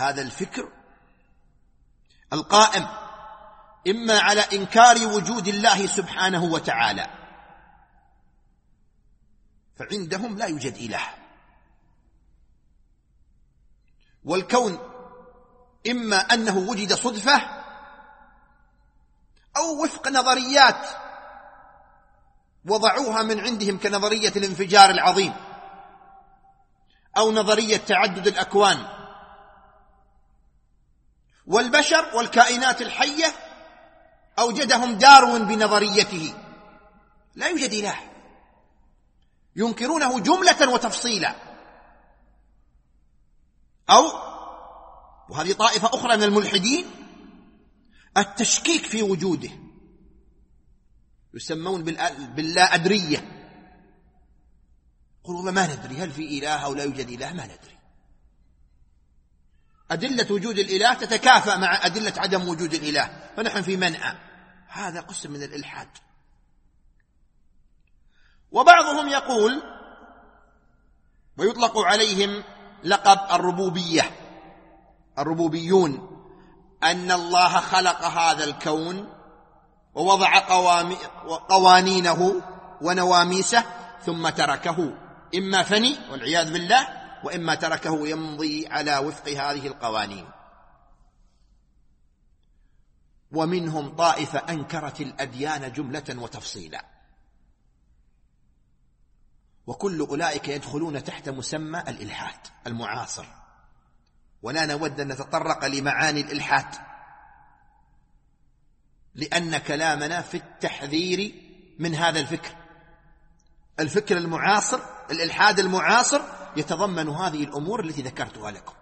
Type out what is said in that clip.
هذا الفكر القائم إما على إنكار وجود الله سبحانه وتعالى، فعندهم لا يوجد إله، والكون إما أنه وجد صدفة أو وفق نظريات وضعوها من عندهم كنظرية الانفجار العظيم أو نظرية تعدد الأكوان، والبشر والكائنات الحية أوجدهم داروين بنظريته. لا يوجد إله، ينكرونه جملة وتفصيلا. أو وهذه طائفة أخرى من الملحدين التشكيك في وجوده، يسمون باللا أدرية، قل والله ما ندري هل في إله أو لا يوجد إله، ما ندري. أدلة وجود الإله تتكافأ مع أدلة عدم وجود الإله، فنحن في منأى. هذا قسم من الإلحاد. وبعضهم يقول ويطلق عليهم لقب الربوبيون أن الله خلق هذا الكون ووضع قوانينه ونواميسه ثم تركه، إما فني والعياذ بالله، وإما تركه يمضي على وفق هذه القوانين. ومنهم طائفة أنكرت الأديان جملة وتفصيلا، وكل أولئك يدخلون تحت مسمى الإلحاد المعاصر، ولا نود أن نتطرق لمعاني الإلحاد، لأن كلامنا في التحذير من هذا الفكر المعاصر. الإلحاد المعاصر يتضمن هذه الأمور التي ذكرتها لكم.